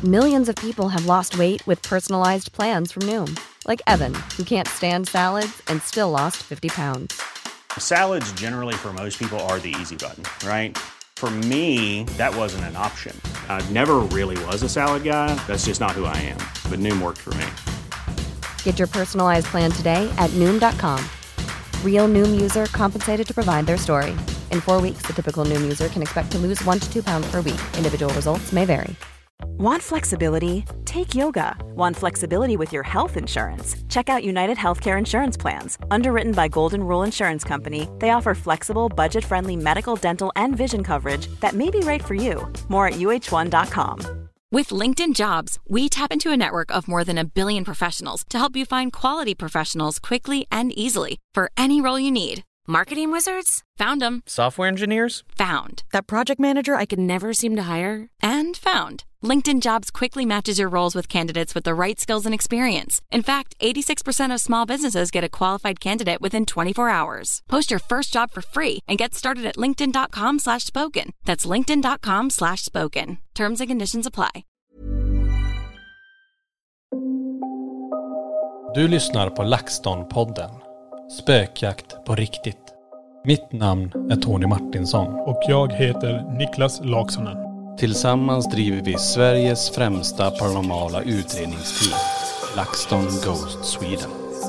Millions of people have lost weight with personalized plans from Noom. Like Evan, who can't stand salads and still lost 50 pounds. Salads generally for most people are the easy button, right? For me, that wasn't an option. I never really was a salad guy. That's just not who I am. But Noom worked for me. Get your personalized plan today at Noom.com. Real Noom user compensated to provide their story. In 4 weeks, the typical Noom user can expect to lose 1 to 2 pounds per week. Individual results may vary. Want flexibility? Take yoga. Want flexibility with your health insurance? Check out United Healthcare Insurance Plans. Underwritten by Golden Rule Insurance Company, they offer flexible, budget-friendly medical, dental, and vision coverage that may be right for you. More at uh1.com. With LinkedIn Jobs, we tap into a network of more than 1 billion professionals to help you find quality professionals quickly and easily for any role you need. Marketing wizards? Found them. Software engineers? Found. That project manager I could never seem to hire? And found. LinkedIn Jobs quickly matches your roles with candidates with the right skills and experience. In fact, 86% of small businesses get a qualified candidate within 24 hours. Post your first job for free and get started at linkedin.com/spoken. That's linkedin.com/spoken. Terms and conditions apply. Du lyssnar på LaxTon-podden. Spökjakt på riktigt. Mitt namn är Tony Martinsson. Och jag heter Niklas Laksonen. Tillsammans driver vi Sveriges främsta paranormala utredningsteam, LaxTon Ghost Sweden.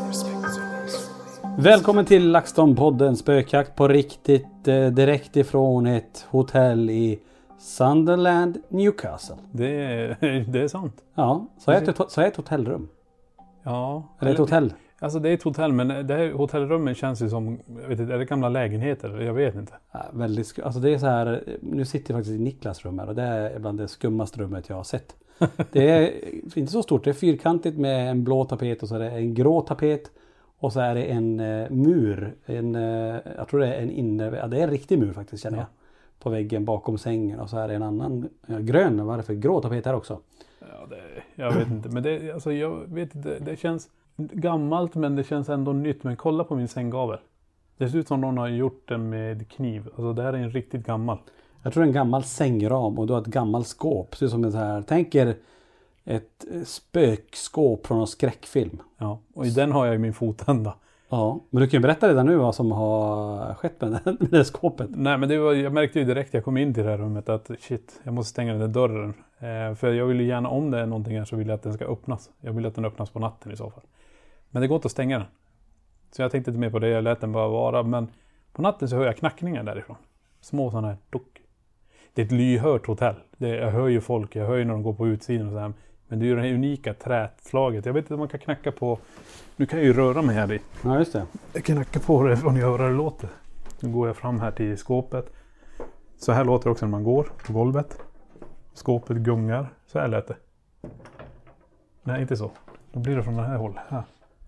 Välkommen till LaxTon-podden, spökjakt på riktigt, direkt ifrån ett hotell i Sunderland, Newcastle. Det är sant. Ja, så är ett hotellrum. Ja. Eller ett hotell. Alltså det är ett hotell, men det här hotellrummen känns ju som, jag vet inte, är det gamla lägenheter? Jag vet inte. Ja, väldigt alltså det är så här, nu sitter jag faktiskt i Niklas rum här och det är bland det skummaste rummet jag har sett. Det är inte så stort, det är fyrkantigt med en blå tapet och så är det en grå tapet och så är det en mur, jag tror det är det är en riktig mur faktiskt känner jag. På väggen bakom sängen och så är det en annan grön, vad är det för grå tapet här också? Ja, jag vet inte, men det känns gammalt men det känns ändå nytt. Men kolla på min sänggavel. Det ser ut som någon har gjort den med kniv. Alltså det här är en riktigt gammal. Jag tror det är en gammal sängram och du har ett gammalt skåp. Så som en så här, tänker ett spökskåp från en skräckfilm. Ja, och i den har jag min fotända. Ja, men du kan ju berätta redan nu vad som har skett med det skåpet. Nej, men jag märkte ju direkt jag kom in till det här rummet att shit, jag måste stänga den där dörren. För jag vill ju gärna, om det är någonting här så vill jag att den ska öppnas. Jag vill att den öppnas på natten i så fall. Men det går inte att stänga den. Så jag tänkte inte mer på det, jag lät den bara vara. Men på natten så hör jag knackningar därifrån. Små sådana här dock. Det är ett lyhört hotell. Jag hör ju folk, jag hör ju när de går på utsidan och så här. Men det är ju det här unika träslaget. Jag vet inte om man kan knacka på. Nu kan jag ju röra mig här i. Ja, just det. Jag kan knacka på det om jag hör det låter. Nu går jag fram här till skåpet. Så här låter det också när man går på golvet. Skåpet gungar. Så här lät det. Nej, inte så. Då blir det från det här hållet. Här.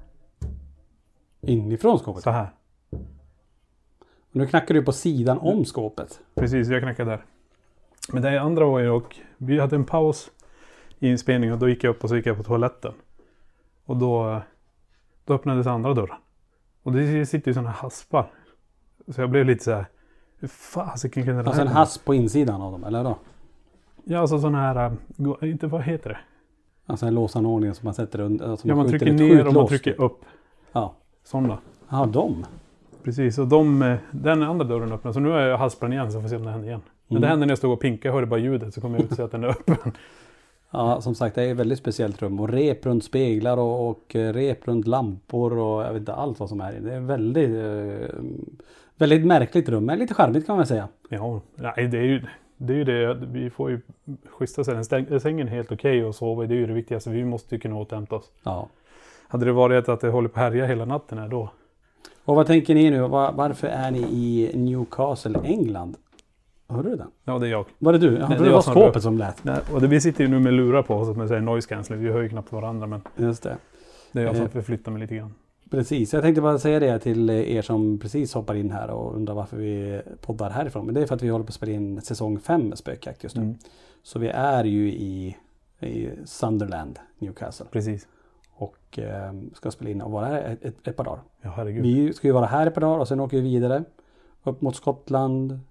Inifrån skåpet? Så här. Och nu knackar du på sidan om skåpet. Precis, jag knackar där. Men det andra var ju och vi hade en paus i inspelningen och då gick jag upp och så gick jag på toaletten. Och då öppnades andra dörren. Och det sitter ju sådana haspar. Så jag blev lite så här, hur fasiken kunde det alltså en hasp på insidan av dem, eller då? Ja, alltså sådana här, inte vad heter det? Alltså en låsanordning som man sätter under. Alltså ja, man trycker ner och man trycker upp. Ja. Sådana. Ja, de. Precis, och den andra dörren öppnar. Så nu har jag haspan igen så får vi se om det händer igen. Men det händer när jag står och pinkar, jag hörde bara ljudet så kommer jag ut och se att den är öppen. Ja, som sagt, det är ett väldigt speciellt rum. Och rep runt speglar och rep runt lampor och jag vet inte allt vad som är i. Det är väldigt märkligt rum, men lite charmigt kan man säga. Ja, nej, det är ju det. Vi får ju schyssta sig. Sängen är helt okej och sova. Det är ju det viktigaste. Vi måste ju kunna återhämta oss. Ja. Hade det varit att det håller på att härja hela natten här då? Och vad tänker ni nu? Varför är ni i Newcastle, England? Hörde du den? Ja, det är jag. Var det du? Ja, det var skåpet som lät. Nej, och vi sitter ju nu med lurar på oss med noise cancelling. Vi hör ju knappt varandra, men just det. Det är jag som förflyttar mig lite grann. Precis, jag tänkte bara säga det till er som precis hoppar in här och undrar varför vi poddar härifrån. Men det är för att vi håller på att spela in säsong 5 med Spökjakt just nu. Mm. Så vi är ju i Sunderland, Newcastle. Precis. Och ska spela in och vara här ett par dagar. Ja, herregud. Vi ska ju vara här ett par dagar och sen åker vi vidare upp mot Skottland,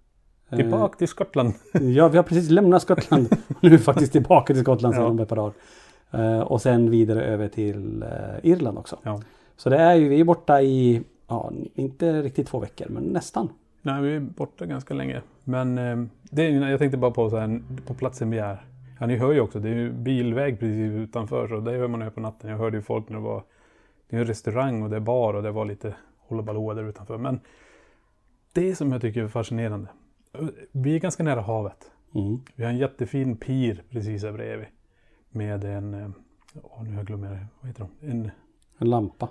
Tillbaka till Skottland. Ja, vi har precis lämnat Skottland. Nu är vi faktiskt tillbaka till Skottland sedan om ett par dagar. Och sen vidare över till Irland också. Ja. Så det är ju, vi är borta i, inte riktigt 2 veckor, men nästan. Nej, vi är borta ganska länge. Men jag tänkte bara på så här, på platsen vi är. Ja, ni hör ju också, det är ju bilväg precis utanför. Så det hör man ju på natten. Jag hörde ju folk när det är en restaurang och det är bar och det var lite hållabalå där utanför. Men det som jag tycker är fascinerande. Vi är ganska nära havet. Vi har en jättefin pier precis där bredvid. Med en, nu har jag glömt det, vad heter de? En lampa.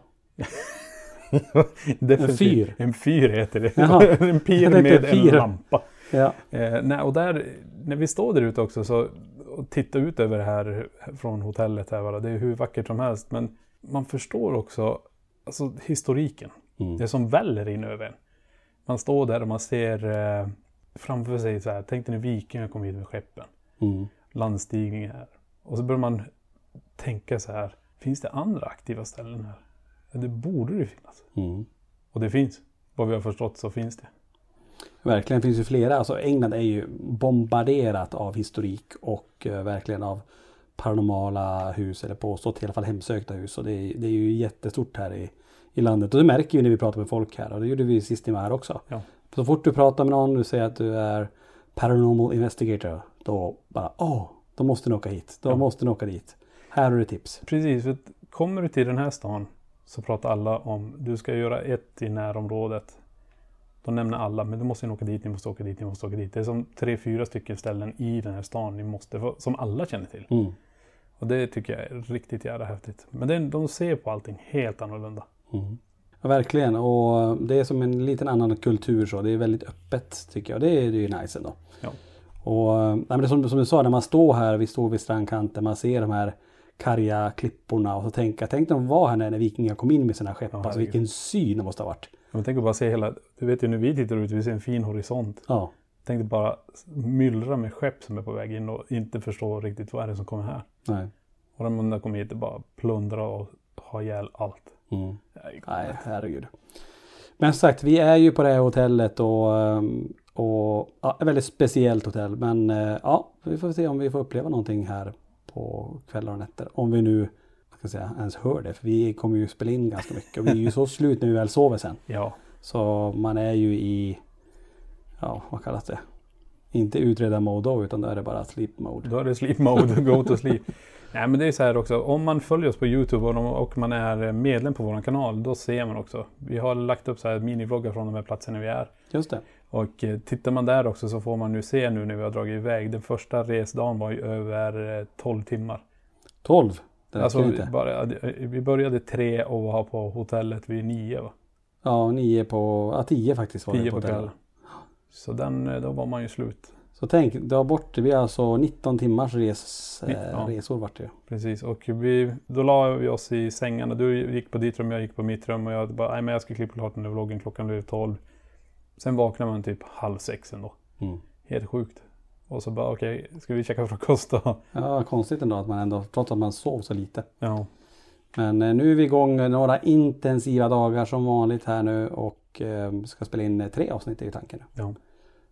En fyr. En fyr heter det. En pier med en lampa. Ja. Och där, när vi står där ute också så, och tittar ut över det här från hotellet här, det är hur vackert som helst. Men man förstår också alltså, historiken. Det som väller in över en. Man står där och man ser framför sig så här, tänk dig när vikingar kom hit med skeppen. Landstigning här. Och så börjar man tänka så här, finns det andra aktiva ställen här? Det borde det finnas. Och det finns. Vad vi har förstått så finns det. Verkligen finns ju flera. Alltså England är ju bombarderat av historik och verkligen av paranormala hus, eller påstått i alla fall hemsökta hus. Och det är ju jättestort här i landet. Och det märker vi när vi pratar med folk här. Och det gjorde vi sist i här också. Ja. Så fort du pratar med någon, du säger att du är paranormal investigator, då bara, då måste du åka hit. Då måste du åka dit. Här har du tips. Precis, för kommer du till den här stan så pratar alla om, du ska göra ett i närområdet. Då nämner alla, men du måste åka dit, ni måste åka dit, ni måste åka dit. Det är som 3-4 stycken ställen i den här stan ni måste, som alla känner till. Och det tycker jag är riktigt jävla häftigt. Men de ser på allting helt annorlunda. Ja, verkligen, och det är som en liten annan kultur så. Det är väldigt öppet tycker jag. Det är ju nice ändå. Ja. Och men det som du sa, när man står här, vi står vid strandkanten, man ser de här karga klipporna och så tänk de var här när vikingar kom in med sina skepp. Alltså vilken syn det måste ha varit. Jag tänker bara se hela, du vet ju när vi tittar ut, vi ser en fin horisont. Ja. Jag tänkte bara myllra med skepp som är på väg in och inte förstå riktigt vad är det som kommer här. Nej. Och de där kommer hit och bara plundra och ha ihjäl allt. Nej, herregud. Men som sagt, vi är ju på det här hotellet och ett väldigt speciellt hotell. Men vi får se om vi får uppleva någonting här på kvällar och nätter. Om vi nu ens hör det. För vi kommer ju spela in ganska mycket. Och vi är ju så slut när vi väl sover sen. Ja. Så man är ju i, vad kallas det? Inte utreda mode då, utan då är det bara sleep mode. Då är det sleep mode, go to sleep. Nej, men det är så här också, om man följer oss på YouTube och man är medlem på vår kanal, då ser man också. Vi har lagt upp så här minivloggar från de här platserna vi är. Just det. Och tittar man där också så får man nu se nu när vi har dragit iväg. Den första resdagen var ju över 12 timmar. 12? Alltså vi började 3 och var på hotellet vid 9 va? Ja, 10 faktiskt var 10 det på hotellet. Så då var man ju slut. Så tänk, vi har alltså 19 timmars resor vart det. Precis, och då la vi oss i sängarna. Du gick på ditt rum, jag gick på mitt rum och jag bara, nej men jag ska klippa klart den där vloggen, klockan blev 12. Sen vaknar man typ 5:30 ändå. Helt sjukt. Och så bara okej, ska vi checka frukost då? Ja, konstigt ändå att man ändå, trots att man sov så lite. Ja. Men nu är vi igång några intensiva dagar som vanligt här nu och ska spela in 3 avsnitt i tanken nu. Ja.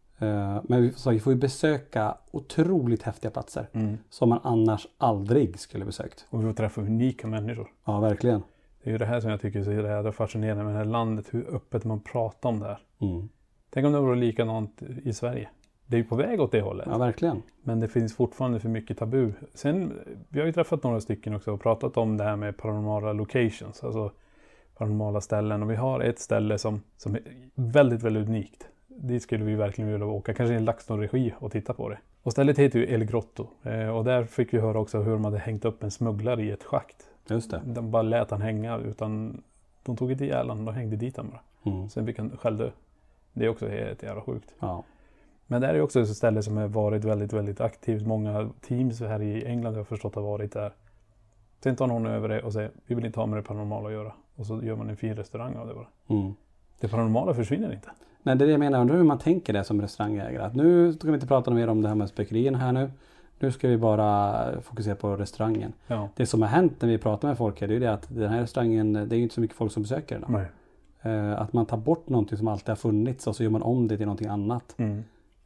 Men vi får ju besöka otroligt häftiga platser som man annars aldrig skulle besökt. Och vi får träffa unika människor. Ja, verkligen. Det är ju det här som jag tycker är så fascinerande med det här landet, hur öppet man pratar om det här. Tänk om det vore likadant i Sverige. Det är ju på väg åt det hållet. Ja, verkligen. Men det finns fortfarande för mycket tabu. Sen, vi har ju träffat några stycken också och pratat om det här med paranormala locations. Alltså paranormala ställen. Och vi har ett ställe som är väldigt, väldigt unikt. Dit skulle vi verkligen vilja åka. Kanske i en LaxTon-regi och titta på det. Och stället heter ju El Grotto. Och där fick vi höra också hur de hade hängt upp en smugglare i ett schakt. Just det. De bara lät han hänga utan de tog inte ihjäl han, de hängde dit han bara. Sen fick han själv dö. Det är också helt jävla sjukt. Ja. Men det är ju också ett ställe som har varit väldigt, väldigt aktivt. Många teams här i England har förstått har varit där. Sen tar någon över det och säger, vi vill inte ha med det paranormala att göra. Och så gör man en fin restaurang av det bara. Det paranormala försvinner inte. Nej, det är det jag menar. Undrar hur man tänker det som restaurangägare. Att nu ska vi inte prata mer om det här med spökerierna här nu. Nu ska vi bara fokusera på restaurangen. Ja. Det som har hänt när vi pratar med folk är det ju det att den här restaurangen, det är ju inte så mycket folk som besöker den. Nej. Att man tar bort någonting som alltid har funnits och så gör man om det till någonting annat.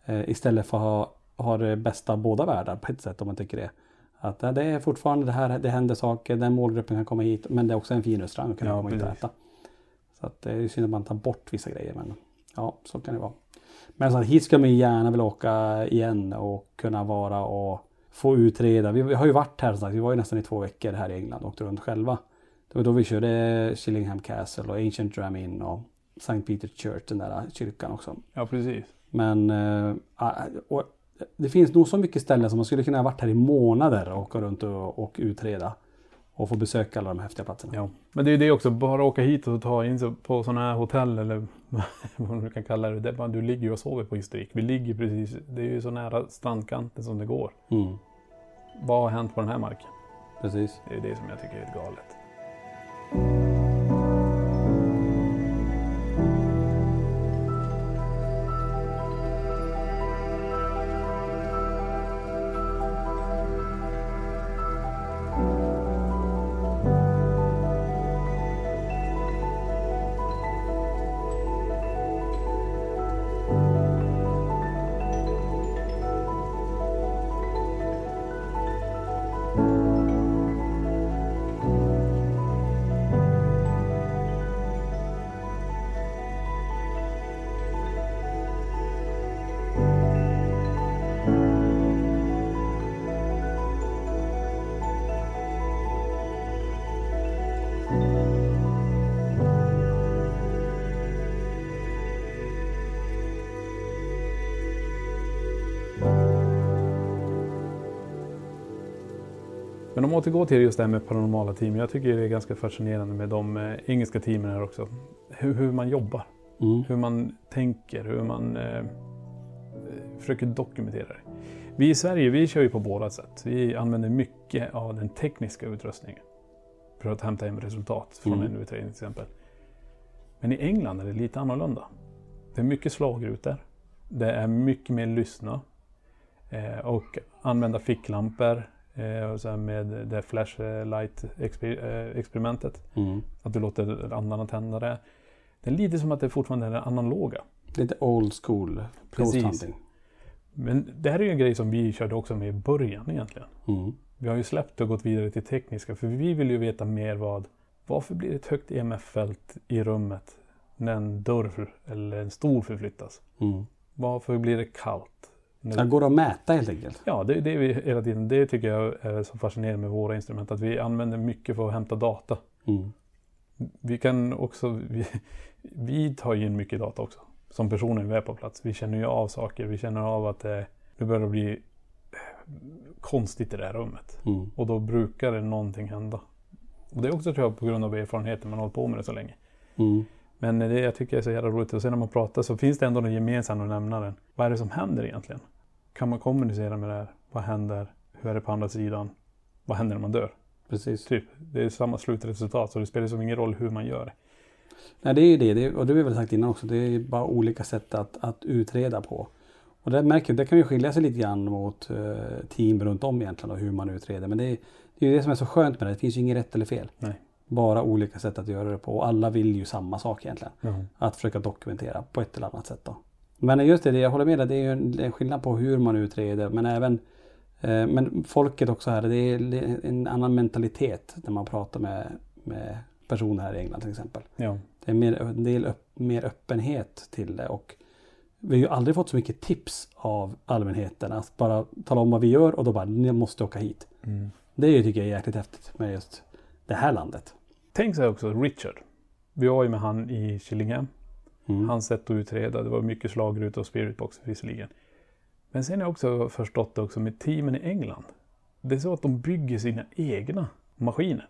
Istället för att ha det bästa av båda världar på ett sätt om man tycker det. Att det är fortfarande det här, det händer saker, den målgruppen kan komma hit, men det är också en fin restaurang att kunna komma hit och äta. Så att det är ju synd att man tar bort vissa grejer, men ja, så kan det vara. Men så att hit ska man ju gärna vilja åka igen och kunna vara och få utreda. Vi har ju varit här, så vi var ju nästan i 2 veckor här i England och åkte runt själva. Det var då vi körde Chillingham Castle och Ancient Dram Inn och St. Peter's Church, den där kyrkan också. Ja, precis. Men och det finns nog så mycket ställen som man skulle kunna ha varit här i månader och åka runt och utreda och få besöka alla de häftiga platserna. Ja, men det är det också, bara åka hit och ta in sig på sådana här hotell eller vad du kan kalla det. Det är bara, du ligger ju och sover på Historik. Vi ligger precis, det är ju så nära strandkanten som det går. Mm. Vad har hänt på den här marken? Precis. Det är det som jag tycker är galet. Men om man återgår till just det här med paranormala team. Jag tycker det är ganska fascinerande med de engelska teamen här också. Hur man jobbar. Hur man tänker. Hur man försöker dokumentera det. Vi i Sverige, vi kör ju på båda sätt. Vi använder mycket av den tekniska utrustningen. För att hämta hem resultat från en utredning till exempel. Men i England är det lite annorlunda. Det är mycket slagrutor. Det är mycket mer lyssna. Och använda ficklampor. Och så med det flashlight-experimentet. Att du låter andarna tända det. Det är lite som att det fortfarande är det analoga. Lite old school. Precis. Men det här är ju en grej som vi körde också med i början egentligen. Vi har ju släppt och gått vidare till tekniska. För vi vill ju veta mer varför blir det ett högt EMF-fält i rummet när en dörr eller en stol förflyttas? Varför blir det kallt? Det går att mäta helt enkelt. Ja, det är vi hela tiden. Det tycker jag är så fascinerande med våra instrument. Att vi använder mycket för att hämta data. Vi kan också... Vi tar in mycket data också. Som personer vi är på plats. Vi känner ju av saker. Vi känner av att det börjar bli konstigt i det här rummet. Och då brukar det någonting hända. Och det är också, tror jag, på grund av erfarenheten. Man har hållit på med det så länge. Men det jag tycker är så jävla roligt. Och sen när man pratar så finns det ändå den gemensamma nämnaren. Vad är det som händer egentligen? Kan man kommunicera med det här? Vad händer? Hur är det på andra sidan? Vad händer när man dör? Precis. Typ. Det är samma slutresultat. Så det spelar som ingen roll hur man gör det. Nej, det är ju det. Och det har vi väl sagt innan också. Det är bara olika sätt att utreda på. Och det kan ju skilja sig lite grann mot team runt om egentligen. Och hur man utreder. Men det är ju det som är så skönt med det. Det finns ju inget rätt eller fel. Nej. Bara olika sätt att göra det på. Och alla vill ju samma sak egentligen. Att försöka dokumentera på ett eller annat sätt då. Men just det, jag håller med dig. Det är ju en skillnad på hur man utreder. Men även men folket också här. Det är en annan mentalitet när man pratar med personer här i England till exempel. Ja. Det är en del mer öppenhet till det. Och vi har ju aldrig fått så mycket tips av allmänheten. Att bara tala om vad vi gör och då bara, ni måste åka hit. Det tycker jag är jäkligt häftigt med just det här landet. Tänk sig också Richard. Vi var ju med han i Chillingham. Hans sätt att utreda. Det var mycket slagruta och spiritbox visserligen. Men sen har jag också förstått det också med teamen i England. Det är så att de bygger sina egna maskiner.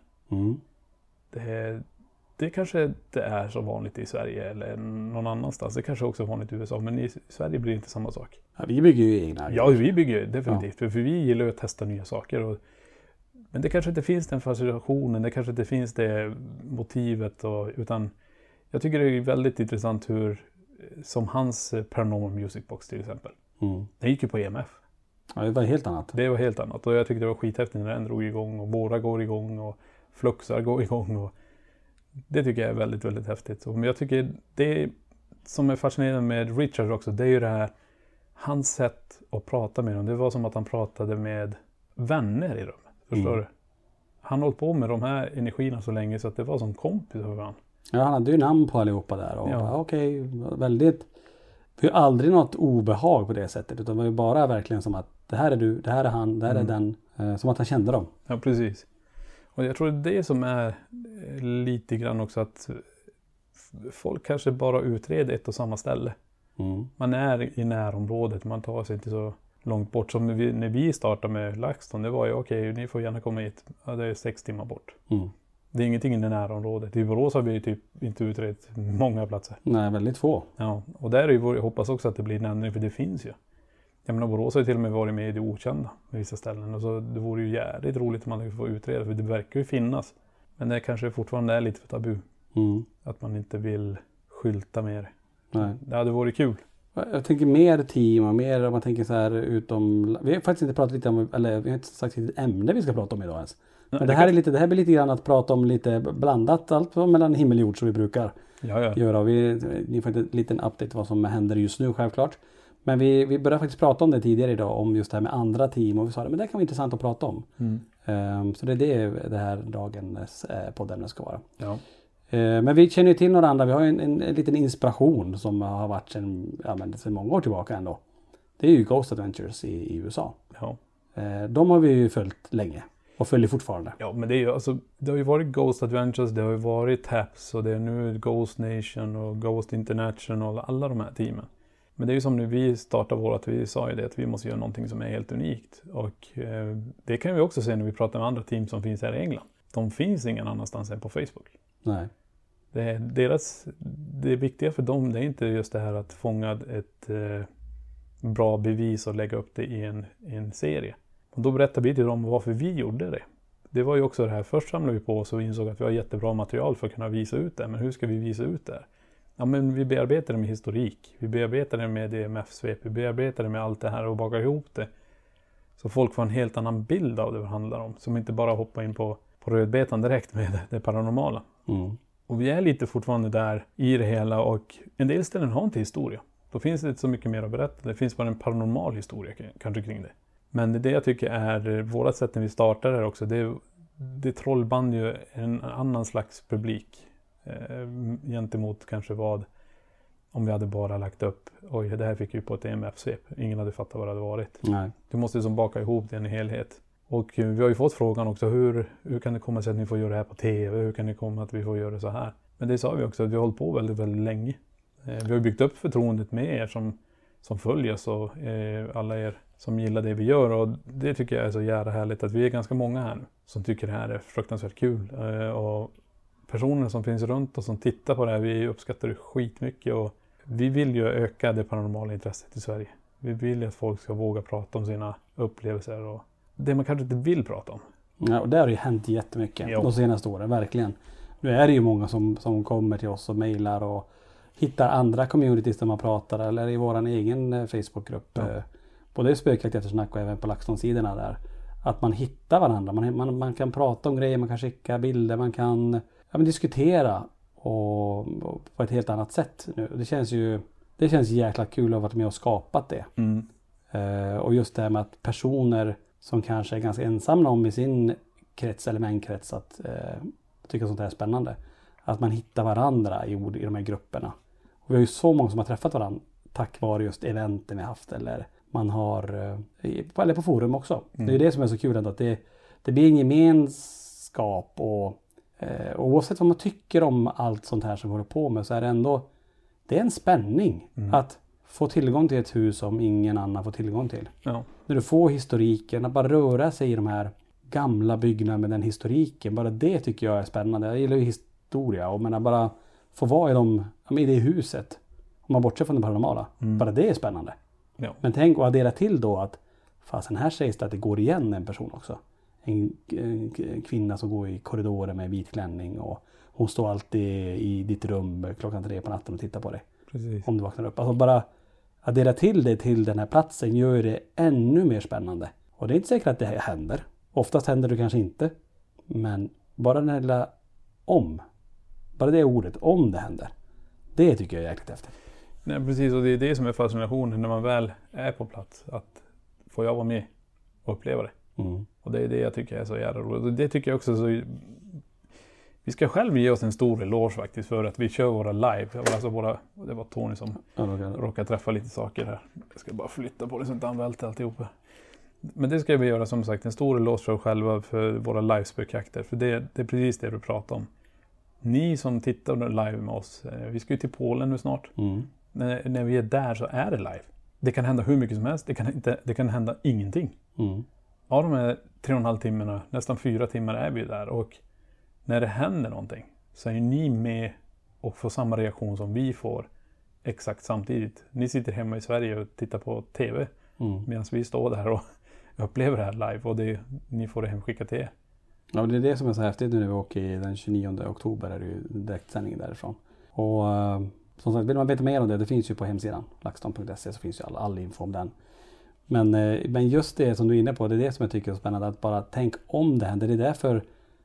Det kanske inte är så vanligt i Sverige eller någon annanstans. Det kanske också är vanligt i USA. Men i Sverige blir det inte samma sak. Ja, vi bygger ju egna. Ja, vi bygger definitivt. Ja. För vi gillar att testa nya saker. Men det kanske inte finns den fascinationen. Det kanske inte finns det motivet. Utan jag tycker det är väldigt intressant hur, som hans Paranormal Music Box till exempel. Den gick ju på EMF. Ja, det var helt annat. Det var helt annat. Och jag tyckte det var skithäftigt när den drog igång. Och båda går igång. Och fluxar går igång. Och det tycker jag är väldigt, väldigt häftigt. Men jag tycker det som är fascinerande med Richard också. Det är ju det här hans sätt att prata med dem, det var som att han pratade med vänner i rummet. Förstår du? Han hållit på med de här energierna så länge så att det var som kompis för varandra. Ja, han hade ju namn på allihopa där. Och okej, väldigt... Det är ju aldrig något obehag på det sättet. Utan det var ju bara verkligen som att det här är du, det här är han, det här är den. Som att han kände dem. Ja, precis. Och jag tror det är det som är lite grann också att folk kanske bara utreder ett och samma ställe. Man är i närområdet, man tar sig inte så långt bort. Som när vi startade med LaxTon, det var ju okej, ni får gärna komma hit. Ja, det är 6 timmar bort. Det är ingenting i det närområdet. I Borås har vi typ inte utrett många platser. Nej, väldigt få. Ja, och där är ju, jag hoppas också att det blir en ändring, för det finns ju. Jag menar, Borås har ju till och med varit med i det okända med vissa ställen. Och så det vore ju jävligt roligt om man kunde få utreda, för det verkar ju finnas. Men det kanske fortfarande är lite för tabu. Att man inte vill skylta med det. Nej. Det hade varit kul. Jag tänker mer team och mer om man tänker så här utom... Vi har faktiskt inte pratat lite om, eller vi har inte sagt vilket ämne vi ska prata om idag ens. Men det här blir lite grann att prata om lite blandat, allt mellan himmel och jord som vi brukar göra. Ni får en liten update vad som händer just nu självklart. Men vi började faktiskt prata om det tidigare idag, om just det här med andra team. Och vi sa det, men det kan vara intressant att prata om. Så det är det här dagens poddämne ska vara. Ja. Men vi känner ju till några andra. Vi har ju en liten inspiration som har varit sedan många år tillbaka ändå. Det är ju Ghost Adventures i USA. Ja. De har vi ju följt länge. Och följer fortfarande. Ja, men det är ju alltså, det har ju varit Ghost Adventures, det har ju varit TAPS och det är nu Ghost Nation och Ghost International och alla de här teamen. Men det är ju som när vi startade vårat, vi sa ju det att vi måste göra någonting som är helt unikt. Och det kan vi också se när vi pratar med andra team som finns här i England. De finns ingen annanstans än på Facebook. Nej. Det viktiga för dem, det är inte just det här att fånga ett bra bevis och lägga upp det i en serie. Och då berättar vi till dem varför vi gjorde det. Det var ju också det här, först samlade vi på oss och insåg att vi har jättebra material för att kunna visa ut det. Men hur ska vi visa ut det? Ja, men vi bearbetar det med historik. Vi bearbetar det med DMF-svep. Vi bearbetar det med allt det här och bakar ihop det. Så folk får en helt annan bild av det vad det handlar om. Som inte bara hoppar in på rödbetan direkt med det paranormala. Och vi är lite fortfarande där i det hela. Och en del ställen har inte historia. Då finns det inte så mycket mer att berätta. Det finns bara en paranormal historia kanske kring det. Men det jag tycker är vårat sätt när vi startar här också. Det trollband ju en annan slags publik. Gentemot kanske om vi hade bara lagt upp. Oj, det här fick vi på ett EMF-svep. Ingen hade fattat vad det hade varit. Nej. Du måste liksom baka ihop det i en helhet. Och vi har ju fått frågan också. Hur kan det komma sig att ni får göra det här på tv? Hur kan det komma att vi får göra det så här? Men det sa vi också att vi har hållit på väldigt, väldigt länge. Vi har byggt upp förtroendet med er som följer oss och alla er som gillar det vi gör. Och det tycker jag är så jävla härligt att vi är ganska många här nu som tycker det här är fruktansvärt kul. Och personer som finns runt och som tittar på det här, vi uppskattar det skitmycket. Och vi vill ju öka det paranormala intresset i Sverige. Vi vill ju att folk ska våga prata om sina upplevelser och det man kanske inte vill prata om. Ja, och det har ju hänt jättemycket de senaste åren, verkligen. Nu är det ju många som kommer till oss och mejlar och hittar andra communities där man pratar eller i våran egen Facebookgrupp. Ja. Både i Spökjakt Eftersnack och även på LaxTon-sidorna där. Att man hittar varandra. Man kan prata om grejer, man kan skicka bilder, man kan diskutera och på ett helt annat sätt nu. Det känns jäkla kul att ha varit med och skapat det. Och just det här med att personer som kanske är ganska ensamma om i sin krets eller vänkrets att tycka sånt här är spännande. Att man hittar varandra i de här grupperna. Och vi har ju så många som har träffat varandra tack vare just eventen vi haft eller man har eller på forum också. Det är det som är så kul ändå, att det blir en gemenskap och oavsett vad man tycker om allt sånt här som vi håller på med så är det ändå det är en spänning att få tillgång till ett hus som ingen annan får tillgång till. Ja. När du får historiken, att bara röra sig i de här gamla byggnaderna med den historiken, bara det tycker jag är spännande. Jag gillar ju historia och bara få vara i det huset. Om man bortser från det paranormala. Bara det är spännande. Ja. Men tänk att addera till då att fasen här sägs det att det går igen en person också. En kvinna som går i korridoren med vit klänning och hon står alltid i ditt rum 3:00 på natten och tittar på dig. Precis. Om du vaknar upp. Alltså bara addera till det till den här platsen gör det ännu mer spännande. Och det är inte säkert att det här händer. Oftast händer det kanske inte. Men bara den här bara det ordet, om det händer. Det tycker jag är jäkligt häftigt. Nej, precis, och det är det som är fascinationen när man väl är på plats. Att får jag vara med och uppleva det. Och det är det jag tycker är så jävla roligt. Och det tycker jag också så... Vi ska själv ge oss en stor eloge faktiskt för att vi kör våra live. Alltså det var Tony som råkade träffa lite saker här. Jag ska bara flytta på det så att han välter alltihopa. Men det ska vi göra som sagt en stor eloge för oss själva för våra livespökjakter. För det är precis det du pratar om. Ni som tittar live med oss, vi ska ju till Polen nu snart. När vi är där så är det live. Det kan hända hur mycket som helst, det kan hända ingenting. Av de här 3,5 timmarna, nästan 4 timmar är vi där. Och när det händer någonting så är ni med och får samma reaktion som vi får exakt samtidigt. Ni sitter hemma i Sverige och tittar på tv medan vi står där och upplever det här live och ni får det hemskickat till er. Ja, det är det som är så häftigt nu när vi åker den 29 oktober är det ju direktsändning därifrån. Och som sagt, vill man veta mer om det finns ju på hemsidan laxton.se så finns ju all info om den. Men just det som du är inne på, det är det som jag tycker är spännande att bara tänk om det händer. Det är därför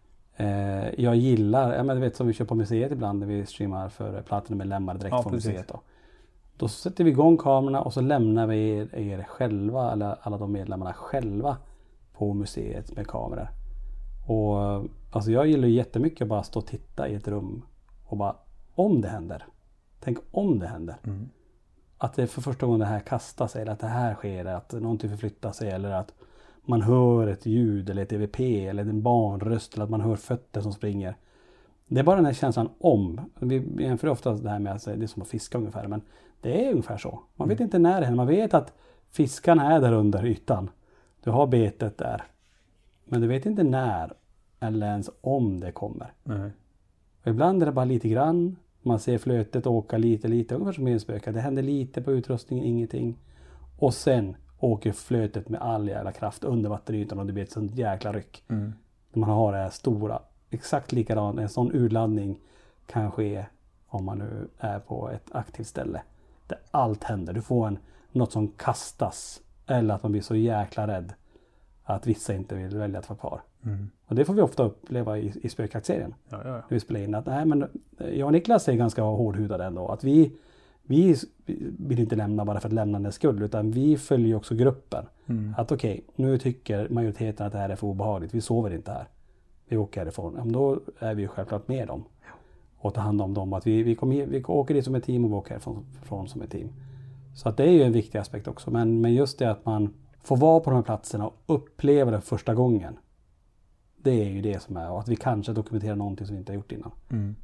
jag gillar, du vet som vi kör på museet ibland när vi streamar för Platinum-medlemmar direkt från museet då sätter vi igång kamerorna och så lämnar vi er själva eller alla de medlemmarna själva på museet med kameror. Och alltså jag gillar jättemycket att bara stå och titta i ett rum och bara om det händer. Tänk om det händer. Att det för första gången det här kastar sig eller att det här sker, att någonting förflyttar sig eller att man hör ett ljud eller ett EVP eller en barnröst eller att man hör fötter som springer. Det är bara den här känslan om. Vi jämför ofta det här med att det är som att fiska ungefär, men det är ungefär så. Man vet inte när det händer. Man vet att fiskarna är där under ytan. Du har betet där. Men du vet inte när eller ens om det kommer. Och ibland är det bara lite grann. Man ser flötet åka lite. Ungefär som en spöka. Det händer lite på utrustningen, ingenting. Och sen åker flötet med all jävla kraft under vattenytan och det blir ett sånt jäkla ryck. Man har det här stora. Exakt likadant. En sån urladdning kan ske om man nu är på ett aktivt ställe. Där allt händer. Du får något som kastas. Eller att man blir så jäkla rädd. Att vissa inte vill välja att vara kvar. Och det får vi ofta uppleva i spökjaktserien. När vi spelar in att jag och Niklas är ganska hårdhudade ändå. Att vi vill inte lämna bara för att lämna skull. Utan vi följer också gruppen. Att okej, nu tycker majoriteten att det här är för obehagligt. Vi sover inte här. Vi åker härifrån. Då är vi självklart med dem. Och tar hand om dem. Att vi åker dit som ett team och vi åker härifrån som ett team. Så att det är ju en viktig aspekt också. Men just det att man får vara på de här platserna och uppleva det första gången. Det är ju det som är. Och att vi kanske dokumenterar någonting som vi inte har gjort innan.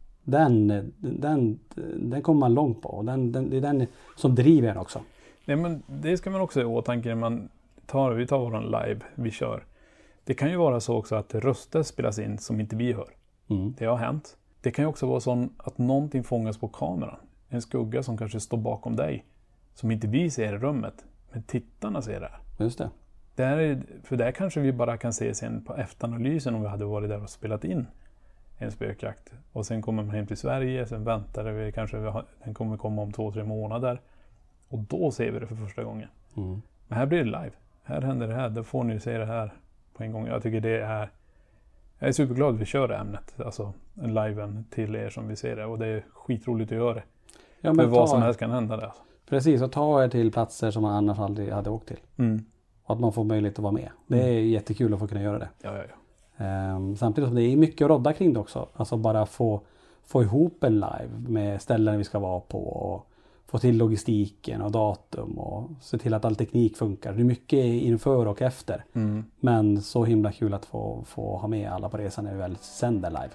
Den kommer man långt på. Och det är den som driver en också. Nej, men det ska man också ha i åtanke när vi tar våran live, vi kör. Det kan ju vara så också att röster spelas in som inte vi hör. Det har hänt. Det kan ju också vara så att någonting fångas på kameran. En skugga som kanske står bakom dig. Som inte vi ser i rummet. Men tittarna ser det. Just det. För där kanske vi bara kan se sen på efteranalysen om vi hade varit där och spelat in en spökjakt. Och sen kommer man hem till Sverige, sen väntar vi den kommer komma om 2-3 månader. Och då ser vi det för första gången. Men här blir det live. Här händer det här, då får ni se det här på en gång. Jag tycker jag är superglad att vi kör det ämnet. Alltså en liven till er som vi ser det. Och det är skitroligt att göra det. Ja, men vad som helst kan hända där. Precis, och ta er till platser som man annars aldrig hade åkt till. Och att man får möjlighet att vara med. Det är jättekul att få kunna göra det. Samtidigt som det är mycket att rodda kring det också. Alltså bara få ihop en live med ställen vi ska vara på. Och få till logistiken och datum. Och se till att all teknik funkar. Det är mycket inför och efter. Men så himla kul att få ha med alla på resan när vi väl sänder live.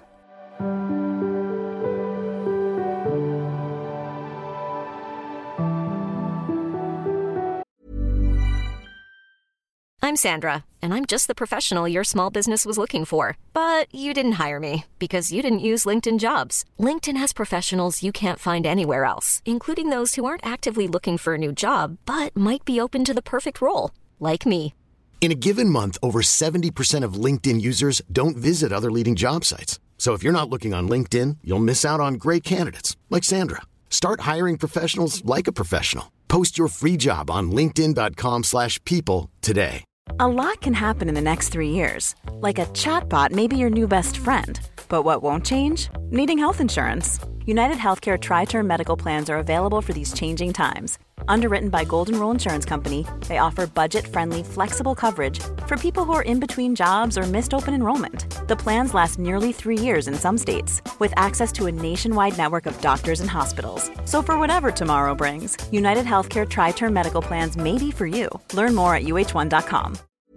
I'm Sandra, and I'm just the professional your small business was looking for. But you didn't hire me because you didn't use LinkedIn Jobs. LinkedIn has professionals you can't find anywhere else, including those who aren't actively looking for a new job, but might be open to the perfect role, like me. In a given month, over 70% of LinkedIn users don't visit other leading job sites. So if you're not looking on LinkedIn, you'll miss out on great candidates, like Sandra. Start hiring professionals like a professional. Post your free job on linkedin.com/people today. A lot can happen in the next 3 years. Like a chatbot may be your new best friend. But what won't change? Needing health insurance. United Healthcare Tri-Term Medical Plans are available for these changing times. Underwritten by Golden Rule Insurance Company, they offer budget-friendly, flexible coverage for people who are in between jobs or missed open enrollment. The plans last nearly 3 years in some states, with access to a nationwide network of doctors and hospitals. So for whatever tomorrow brings, United Healthcare Tri-Term Medical Plans may be for you. Learn more at uh1.com.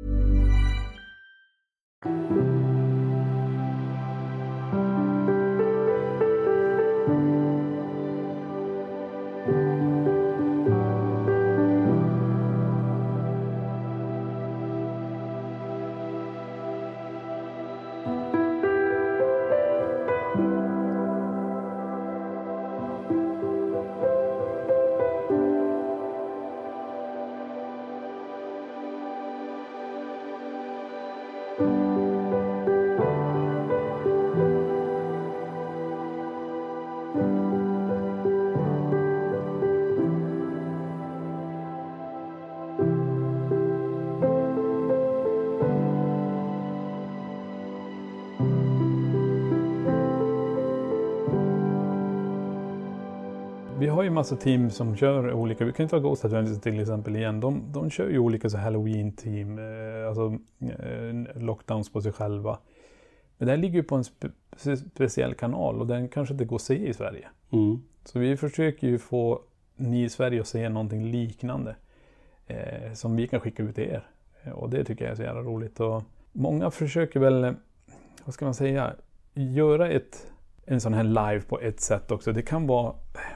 Vi har ju massa team som kör olika, vi kan ju ta Ghost Adventures till exempel igen, de kör ju olika så Halloween-team, alltså lockdowns på sig själva. Men det ligger ju på en speciell kanal och den kanske inte går att se i Sverige. Så vi försöker ju få ni i Sverige att se någonting liknande som vi kan skicka ut till er. Och det tycker jag är så jävla roligt. Och många försöker väl, vad ska man säga, göra en sån här live på ett sätt också. Det kan vara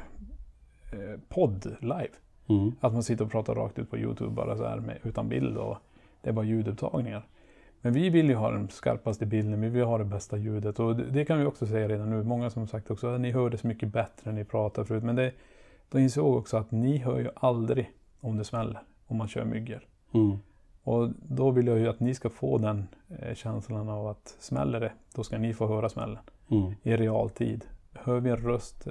podd live. Att man sitter och pratar rakt ut på YouTube bara så här utan bild och det är bara ljudupptagningar. Men vi vill ju ha den skarpaste bilden, vi vill ha det bästa ljudet och det kan vi också säga redan nu. Många som sagt också att ni hörde så mycket bättre än ni pratade förut. Men då insåg också att ni hör ju aldrig om det smäller, om man kör myggor. Och då vill jag ju att ni ska få den känslan av att smäller det, då ska ni få höra smällen i realtid. Hör vi en röst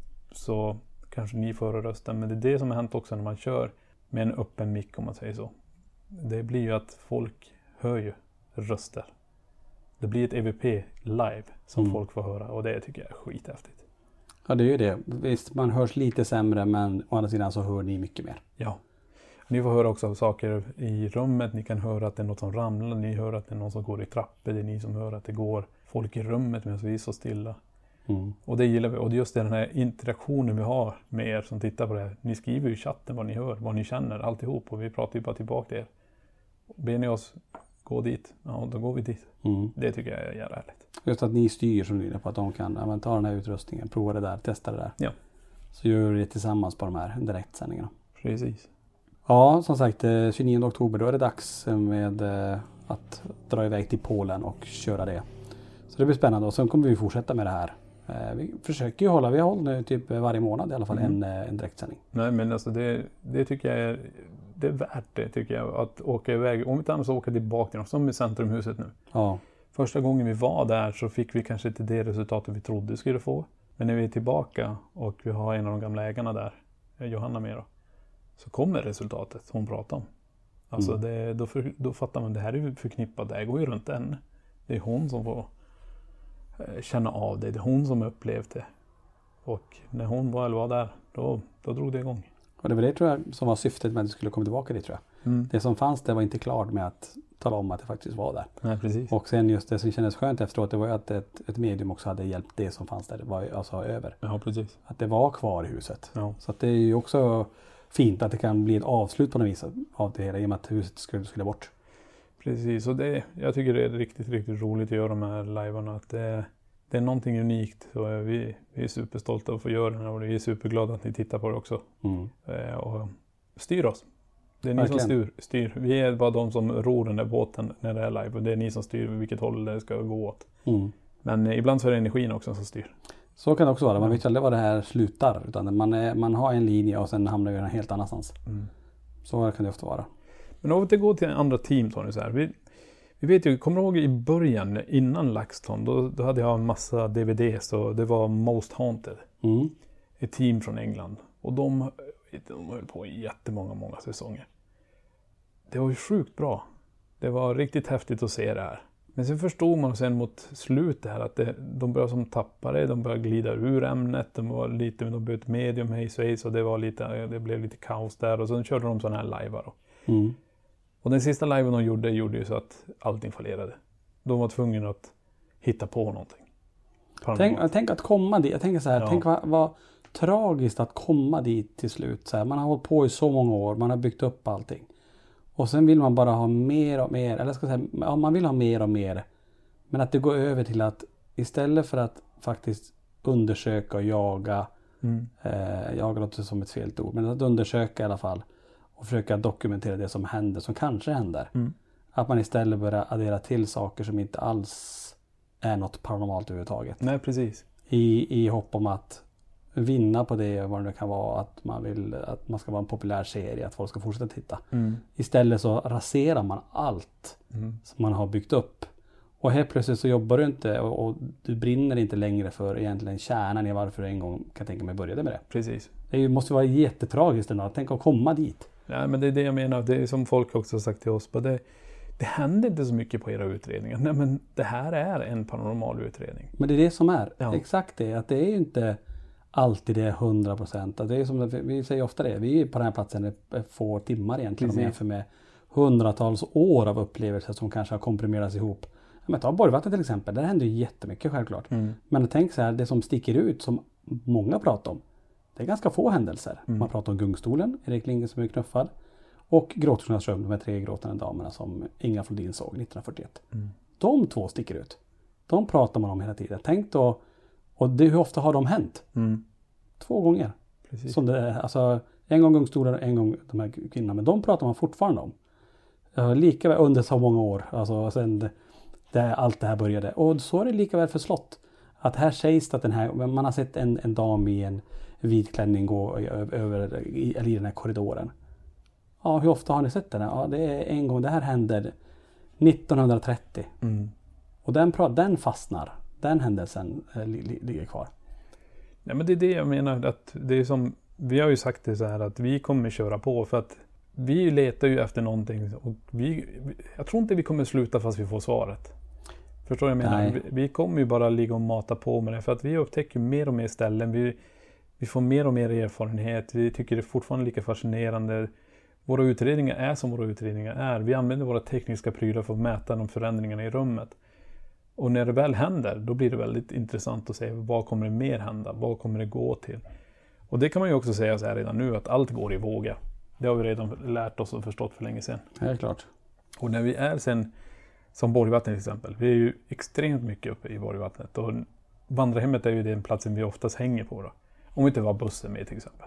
så kanske ni får höra rösten, men det är det som har hänt också när man kör med en öppen mick, om man säger så. Det blir ju att folk hör ju röster. Det blir ett EVP live som folk får höra och det tycker jag är skithäftigt. Ja, det är ju det. Visst, man hörs lite sämre, men å andra sidan så hör ni mycket mer. Ja. Ni får höra också saker i rummet. Ni kan höra att det är något som ramlar. Ni hör att det är någon som går i trappor. Det är ni som hör att det går folk i rummet medan vi är så stilla. Och det gillar vi. Och just den här interaktionen vi har med er som tittar på det här. Ni skriver ju i chatten vad ni hör, vad ni känner, alltihop. Och vi pratar ju bara tillbaka till er. Ber ni oss gå dit, ja då går vi dit. Det tycker jag är jävla härligt. Just att ni styr som ni är på att de kan ta den här utrustningen, prova det där, testa det där. Ja. Så gör vi det tillsammans på de här direktsändningarna. Precis. Ja, som sagt 29 oktober då är det dags med att dra iväg till Polen och köra det. Så det blir spännande och sen kommer vi fortsätta med det här. Vi försöker ju vi håller nu typ varje månad i alla fall en direktsändning. Nej men alltså det tycker jag det är värt det tycker jag att åka iväg. Om inte annars åka tillbaka till dem som i Centrumhuset nu. Ja. Första gången vi var där så fick vi kanske inte det resultatet vi trodde vi skulle få. Men när vi är tillbaka och vi har en av de gamla ägarna där, Johanna med så kommer resultatet hon pratar om. Alltså då fattar man det här är ju förknippat, det här går ju runt henne. Det är hon som får känna av det är hon som upplevt det. Och när hon var där, då drog det igång. Och det var det tror jag som var syftet med att du skulle komma tillbaka dit tror jag. Det som fanns det var inte klart med att tala om att det faktiskt var där. Nej, precis. Och sen just det som kändes skönt efteråt det var ju att ett medium också hade hjälpt det som fanns där. Det var alltså över. Ja, precis. Att det var kvar i huset. Ja. Så att det är ju också fint att det kan bli ett avslut på något vis av det hela i och med att huset skulle bort. Precis, och jag tycker det är riktigt, riktigt roligt att göra de här livearna. Att det är någonting unikt och vi är superstolta att få göra det och vi är superglada att ni tittar på det också. Och styr oss. Det är ni som styr. Vi är bara de som ror den där båten när det är live och det är ni som styr vilket håll det ska gå åt. Men ibland så är det energin också som styr. Så kan det också vara. Man vet aldrig var det här slutar utan man har en linje och sen hamnar vi någon helt annanstans. Så kan det ofta vara. Men om vi går till andra team Tony, så här. Vi vet ju, kommer du ihåg i början innan LaxTon då hade jag en massa DVDs och det var Most Haunted. Ett team från England. Och de höll på i jättemånga säsonger. Det var ju sjukt bra. Det var riktigt häftigt att se det här. Men sen förstod man sen mot slutet här att de började som tappare, de började glida ur ämnet, de bytte medium hejs och det blev lite kaos där och sen körde de sådana här live då. Och den sista liven de gjorde ju så att allting fallerade. De var tvungna att hitta på någonting. Tänk att komma dit, jag tänker så här, tänk vad tragiskt att komma dit till slut. Så här, man har hållit på i så många år, man har byggt upp allting. Och sen vill man bara ha mer och mer, eller ska jag säga, ja, man vill ha mer och mer. Men att det går över till att istället för att faktiskt undersöka och jaga, jaga låter som ett fel ord, men att undersöka i alla fall och försöka dokumentera det som händer, som kanske händer. Att man istället börjar addera till saker som inte alls är något paranormalt överhuvudtaget. Nej, precis. I hopp om att vinna på det, vad det kan vara, att man vill att man ska vara en populär serie, att folk ska fortsätta titta. Istället så raserar man allt som man har byggt upp. Och helt plötsligt så jobbar du inte och du brinner inte längre för egentligen kärnan i varför du en gång kan tänka mig började med det. Precis. Det måste vara jättetragiskt ändå, tänk att komma dit. Ja, men det är det jag menar, det är som folk också har sagt till oss, det händer inte så mycket på era utredningar. Nej, men det här är en paranormal utredning. Men det är det som är, exakt det, att det är ju inte alltid det 100%. Det är som vi säger ofta det. Vi är på den här platsen få timmar egentligen. Jämfört med hundratals år av upplevelser som kanske har komprimerats ihop. Men ta Borgvattnet till exempel. Där händer ju jättemycket självklart. Men tänk så här, det som sticker ut som många pratar om. Det är ganska få händelser. Man pratar om Gungstolen, Erik Lindgren som är knuffad. Och Gråterskornas rum, de här 3 gråtande damerna som Inga Flodin såg 1941. De 2 sticker ut. De pratar man om hela tiden. Tänk då. Och hur ofta har de hänt? 2 gånger. Precis. Som det, alltså, en gång Gungstolar och en gång de här kvinnorna. Men de pratar man fortfarande om. Lika väl under så många år. Alltså sen allt det här började. Och så är det lika väl för slott. Att här sägs att man har sett en dam i en vit klänning gå över i den här korridoren. Ja, hur ofta har ni sett den? Ja, det är en gång. Det här hände 1930. Och den fastnar. Den händelsen ligger kvar. Ja, men det är det jag menar. Att det är som, vi har ju sagt det så här att vi kommer köra på för att vi letar ju efter någonting. Och jag tror inte vi kommer sluta fast vi får svaret. Förstår jag menar? Vi kommer ju bara ligga och mata på med det. För att vi upptäcker mer och mer ställen. Vi får mer och mer erfarenhet. Vi tycker det är fortfarande lika fascinerande. Våra utredningar är som våra utredningar är. Vi använder våra tekniska prylar för att mäta de förändringarna i rummet. Och när det väl händer, då blir det väldigt intressant att se vad kommer det mer hända? Vad kommer det gå till? Och det kan man ju också säga så här redan nu, att allt går i våga. Det har vi redan lärt oss och förstått för länge sedan. Ja, klart. Och när vi är sen, som Borgvattnet till exempel, vi är ju extremt mycket uppe i Borgvattnet. Och vandrarhemmet är ju den platsen vi oftast hänger på då. Om vi inte var bussen med till exempel.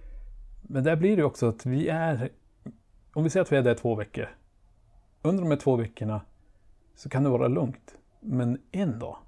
Men där blir det också att vi är, om vi säger att vi är där 2 veckor. Under de här 2 veckorna så kan det vara lugnt. Men en dag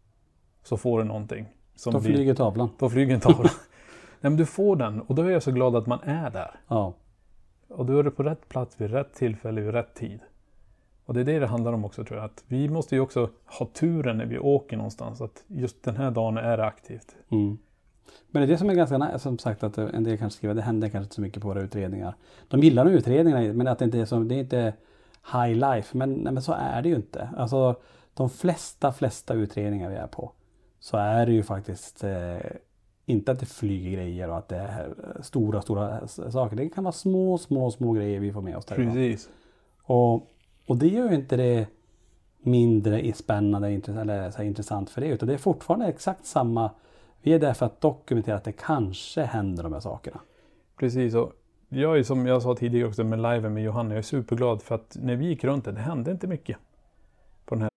så får du någonting. Då flyger tavlan. Då flyger en tavla. Nej, men du får den och då är jag så glad att man är där. Ja. Och då är du på rätt plats vid rätt tillfälle vid rätt tid. Och det är det handlar om också tror jag. Att vi måste ju också ha turen när vi åker någonstans. Att just den här dagen är det aktivt. Men det är det som är ganska, som sagt att en del kanske skriver, det händer kanske inte så mycket på våra utredningar. De gillar de utredningarna men att det inte är så, det är inte high life. Men så är det ju inte. Alltså de flesta utredningar vi är på så är det ju faktiskt inte att det flyger grejer och att det är stora saker. Det kan vara små grejer vi får med oss där. Precis. Och det gör ju inte det mindre spännande eller så intressant för det, utan det är fortfarande exakt samma. Vi är där för att dokumentera att det kanske händer de här sakerna. Precis, och jag är som jag sa tidigare också med liven med Johanna, jag är superglad för att när vi gick runt det hände inte mycket på den här.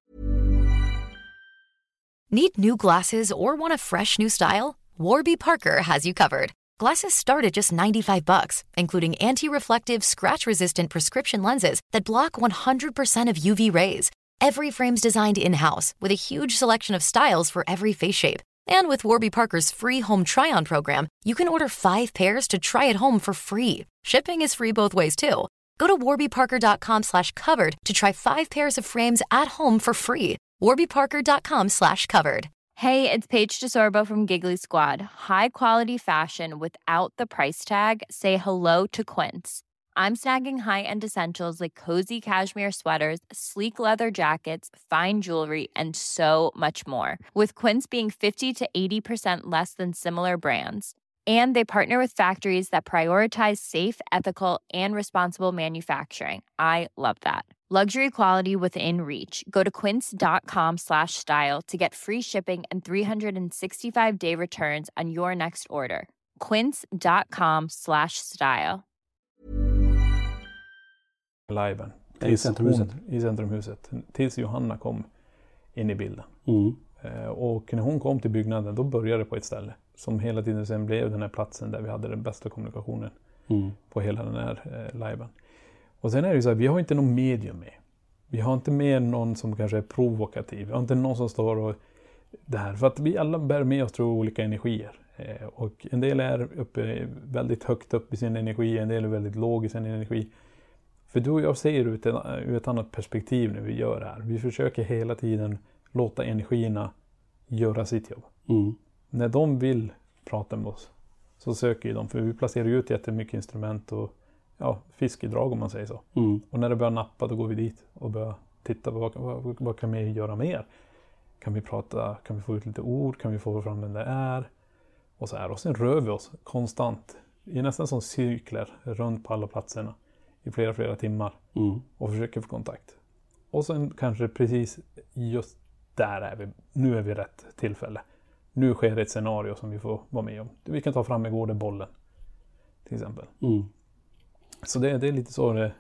Need new glasses or want a fresh new style? Warby Parker has you covered. Glasses start at just $95, including anti-reflective, scratch-resistant prescription lenses that block 100% of UV rays. Every frame's designed in-house with a huge selection of styles for every face shape. And with Warby Parker's free home try-on program, you can order 5 pairs to try at home for free. Shipping is free both ways too. Go to warbyparker.com/covered to try 5 pairs of frames at home for free. warbyparker.com/covered. Hey, it's Paige DeSorbo from Giggly Squad. High quality fashion without the price tag. Say hello to Quince. I'm snagging high-end essentials like cozy cashmere sweaters, sleek leather jackets, fine jewelry, and so much more. With Quince being 50 to 80% less than similar brands. And they partner with factories that prioritize safe, ethical, and responsible manufacturing. I love that. Luxury quality within reach. Go to quince.com/style to get free shipping and 365-day returns on your next order. quince.com/style. Liven. I Centrumhuset. I Centrumhuset. Tills Johanna kom in i bilden. Och när hon kom till byggnaden, då började det på ett ställe. Som hela tiden sen blev den här platsen där vi hade den bästa kommunikationen på hela den här liven. Och sen är det ju så här, vi har inte någon medium med. Vi har inte med någon som kanske är provokativ. Vi har inte någon som står och det här. För att vi alla bär med oss, tror jag, olika energier. Och en del är uppe, väldigt högt upp i sin energi, en del är väldigt låg i sin energi. För du och jag ser ur ett annat perspektiv när vi gör det här. Vi försöker hela tiden låta energierna göra sitt jobb. När de vill prata med oss så söker de, för vi placerar ut jättemycket instrument och fiskedrag om man säger så. Och när det börjar nappa, då går vi dit och börjar titta på vad kan vi göra mer? Kan vi prata, kan vi få ut lite ord, kan vi få fram den det är? Och så här. Och sen rör vi oss konstant i nästan som cykler runt på alla platserna i flera timmar och försöker få kontakt. Och sen kanske precis just där är vi, nu är vi rätt tillfälle. Nu sker ett scenario som vi får vara med om. Vi kan ta fram igår den bollen till exempel. Så det är lite så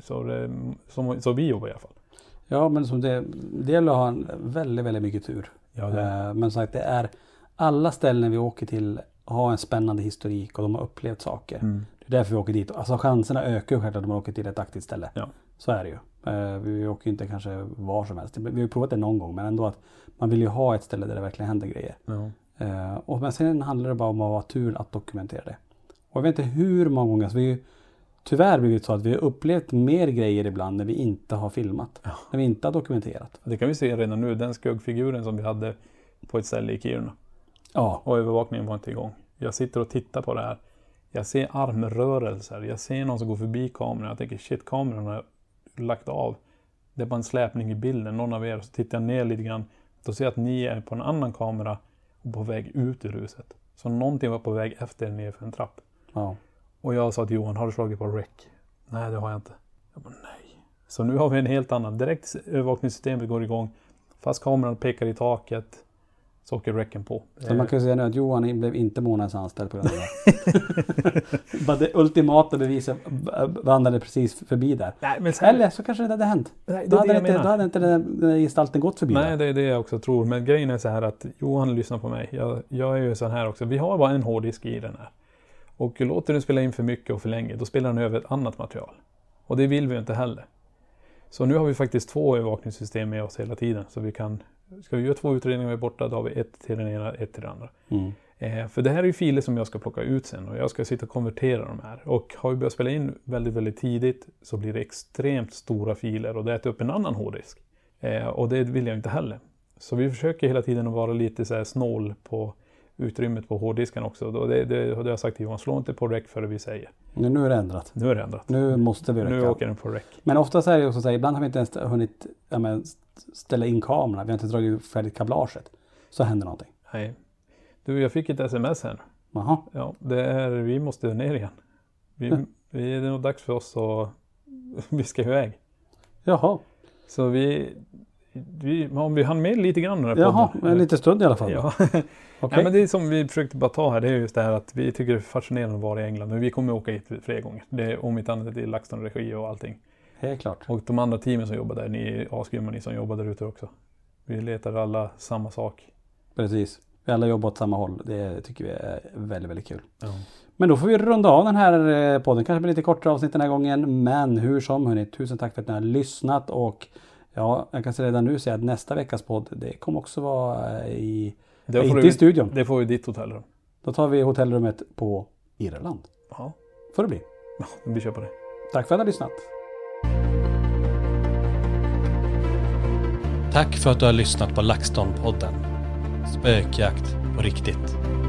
vi jobbar i alla fall. Ja, men som det gäller att ha en väldigt, väldigt mycket tur. Ja, men sagt, det är alla ställen vi åker till har en spännande historik och de har upplevt saker. Det är därför vi åker dit. Alltså chanserna ökar ju självklart att man åker till ett aktivt ställe. Ja. Så är det ju. Vi åker ju inte kanske var som helst. Vi har ju provat det någon gång, men ändå att man vill ju ha ett ställe där det verkligen händer grejer. Men sen handlar det bara om att ha tur att dokumentera det. Och jag vet inte hur många gånger, alltså tyvärr blir det så att vi har upplevt mer grejer ibland när vi inte har filmat. När vi inte har dokumenterat. Det kan vi se redan nu, den skuggfiguren som vi hade på ett ställe i Kiruna. Ja. Och övervakningen var inte igång. Jag sitter och tittar på det här. Jag ser armrörelser. Jag ser någon som går förbi kameran. Jag tänker, shit, kameran har lagt av. Det är bara en släpning i bilden. Någon av er, så tittar jag ner lite grann. Då ser jag att ni är på en annan kamera och på väg ut ur huset. Så någonting var på väg efter er ner för en trapp. Ja. Och jag sa till Johan, har du slagit på rec? Nej, det har jag inte. Jag bara, nej. Så nu har vi en helt annan. Direkt övervakningssystemet går igång. Fast kameran pekar i taket. Så åker räcken på. Så man kan ju säga nu att Johan blev inte månadsanställd på grund av det. Bara det ultimata beviset vandrade precis förbi där. Nej, men eller så kanske det hade hänt. Nej, då hade inte den gestalten gått förbi. Nej, det är det jag också tror. Men grejen är så här att Johan lyssnar på mig. Jag är ju så här också. Vi har bara en hårddisk i den här. Och låter den spela in för mycket och för länge, då spelar den över ett annat material. Och det vill vi inte heller. Så nu har vi faktiskt 2 övervakningssystem med oss hela tiden. Så vi kan, ska vi göra 2 utredningar borta, då har vi 1 till den ena, 1 till den andra. För det här är ju filer som jag ska plocka ut sen och jag ska sitta och konvertera de här. Och har vi börjat spela in väldigt, väldigt tidigt så blir det extremt stora filer och det äter upp en annan hårddisk. Och det vill jag inte heller. Så vi försöker hela tiden att vara lite så här snål på utrymmet på hårddisken också. Det har jag sagt till Johan, slå inte på rec före vi säger. Nu är det ändrat. Nu måste vi räcka. Nu åker den på rec. Men ofta så är det också så här, ibland har vi inte ens hunnit ställa in kameran. Vi har inte dragit färdigt kablaget. Så händer någonting. Nej. Du, jag fick ett sms här. Jaha. Ja, vi måste ner igen. Det är nog dags för oss att vi ska iväg. Jaha. Så om vi hann med lite grann. Jaha, en liten stund i alla fall. Ja. Okay. Ja, men det som vi försökte bara ta här, det är just det här att vi tycker det är fascinerande att vara i England. Men vi kommer åka hit flera gånger. Det är om inte annat i LaxTon-regi och allting. Helt klart. Och de andra teamen som jobbar där, ni är asgrymma, ni som jobbar där ute också. Vi letar alla samma sak. Precis. Vi alla jobbar åt samma håll. Det tycker vi är väldigt, väldigt kul. Ja. Men då får vi runda av den här podden. Kanske blir lite kortare avsnitt den här gången. Men hur som, hörni, tusen tack för att ni har lyssnat. Och ja, jag kan redan nu säga att nästa veckas podd, det kommer också vara i studion. Det får vi ditt hotellrum. Då tar vi hotellrummet på Irland. Ja. Får det bli. Ja, vi kör på det. Tack för att ni har lyssnat. Tack för att du har lyssnat på LaxTon-podden. Spökjakt på riktigt.